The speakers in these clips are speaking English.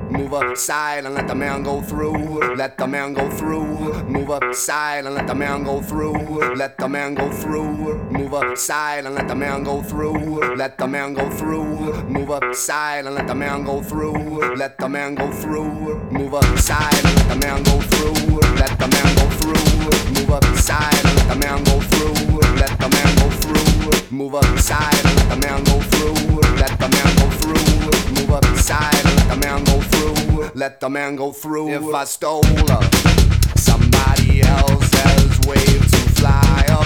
Move aside and let the man go through. Let the man go through. Move aside and let the man go through. Let the man go through. Move aside and let the man go through. Let the man go through. Move aside and let the man go through. Let the man go through. Move aside and let the man go through. Let the man go through. Move aside and let the man go through. Let the man go through. Move aside and let the man go through. Let the man go through. Move aside and let the man go through. Let the man go through. If I stole somebody else's wave to fly up,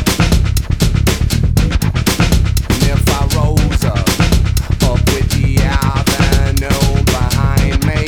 and if I rose up with the avenue behind me,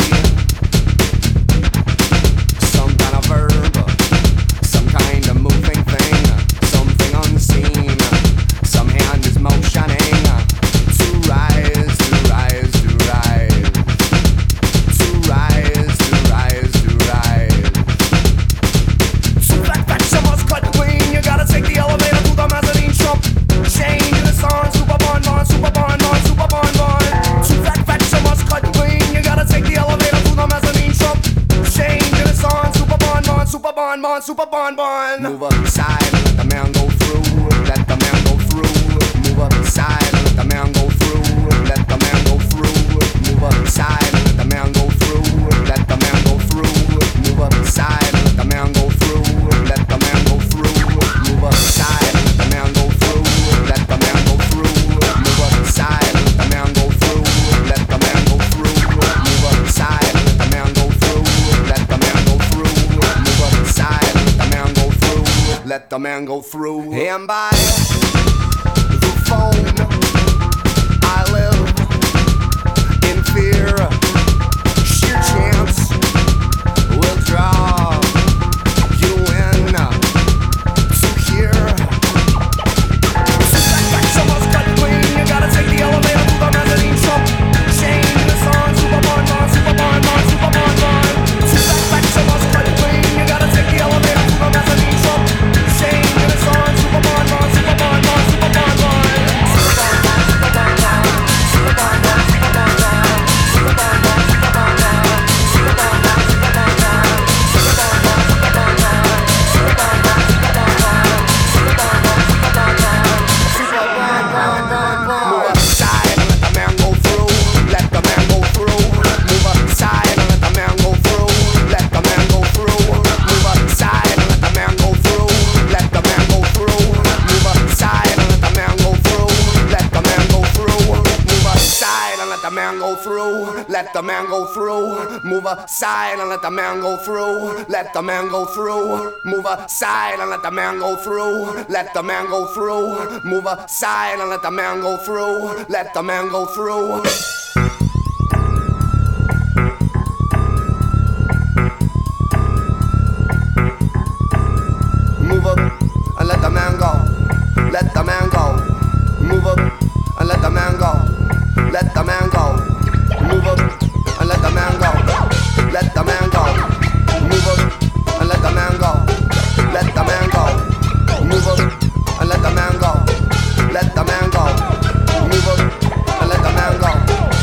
some kind of verb, some kind of moving thing, something unseen, some hand is motioning to rise, to rise, to rise, to rise, to rise, to rise. So that you must cut clean. You gotta take the elevator to the mezzanine trump. Change the song, super bon bon, super bon bon, super bon bon. So that you must cut clean. You gotta take the elevator to the mezzanine trump. Change the song, super bon bon, super bon bon, super bon bon. Move aside and let the man go through. Let the man go through. Move aside and let the man go through. Let the man go through. Move aside and let the man go through. Let the man go through. Move aside and let the man go through. Let the man go through. Move aside and let the man go through. Let the man go through. Move aside and let the man go through. Let the man go through. Move aside and let the man go through. Let the man go through. Move aside and let the man go through. Let the man go through. And by the phone, I live in fear. Sheer chance will draw you in to here. So must cut clean. You gotta take the elevator to the mezzanine trump. Change the song, super bon bon, super bon bon, super bon bon. So must cut clean. You gotta take the elevator to the mezzanine trump. Change the song, super bon bon, super bon bon, super bon bon. Let the man go through. Move aside and let the man go through. Let the man go through. Move aside and let the man go through. Let the man go through. Move aside and let the man go through. Let the man go through. Move up and let the man go. Let the man go. Move up and let the man go. Let the man go. Move up and let the man go. Let the man go. Move up and let the man go. Let the man go. Move up and let the man go. Let the man go. Move up and let the man go.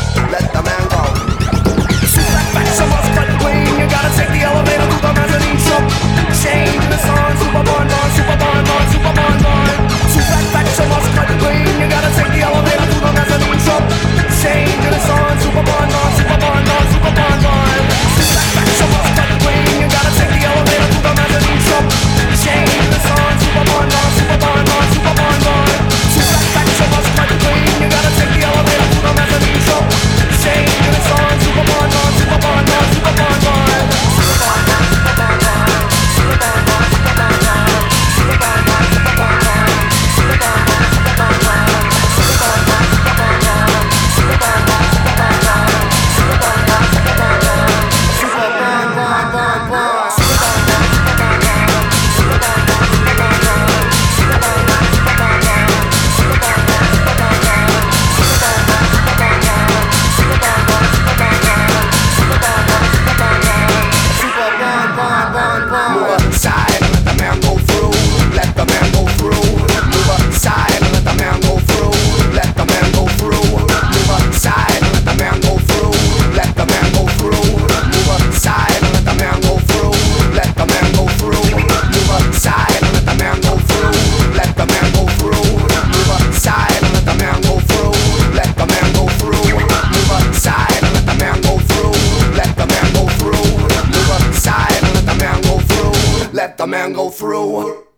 through.